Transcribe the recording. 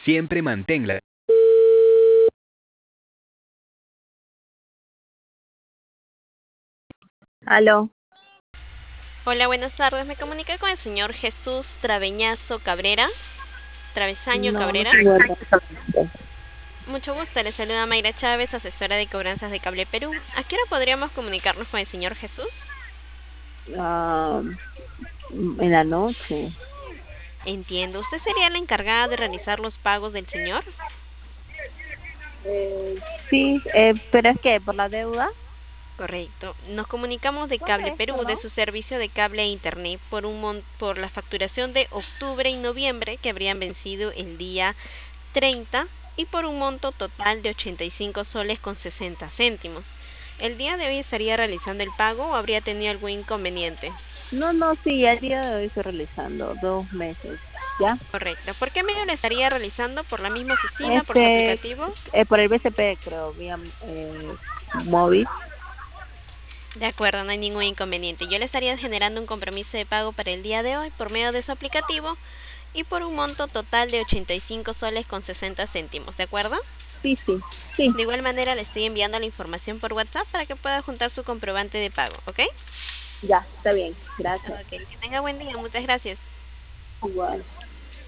Siempre manténla. Aló. Hola, buenas tardes. Me comuniqué con el señor Jesús Traveñazo Cabrera. Travesaño No, no Cabrera. tengo el Mucho gusto. Le saluda Mayra Chávez, asesora de cobranzas de Cable Perú. ¿A qué hora podríamos comunicarnos con el señor Jesús? ah, en la noche. Entiendo. ¿Usted sería la encargada de realizar los pagos del señor? Sí, pero es que por la deuda. Correcto. Nos comunicamos de ¿Cuánto Cable es, Perú, de perdón? su servicio de cable e internet, por la facturación de octubre y noviembre que habrían vencido el día 30 y por un monto total de 85 soles con 60 céntimos. ¿El día de hoy estaría realizando el pago o habría tenido algún inconveniente? No, no, sí, el día de hoy estoy realizando 2 meses. ¿Ya? Correcto. ¿Por qué medio lo estaría realizando? ¿Por la misma oficina? ¿Por su Este, aplicativo? por el BCP, creo, vía móvil. De acuerdo, no hay ningún inconveniente. Yo le estaría generando un compromiso de pago para el día de hoy por medio de su aplicativo y por un monto total de 85 soles con 60 céntimos, ¿de acuerdo? Sí, sí, sí. De igual manera le estoy enviando la información por WhatsApp para que pueda juntar su comprobante de pago, ¿ok? Ya, está bien. Gracias. Ok, que tenga buen día, muchas gracias. Igual.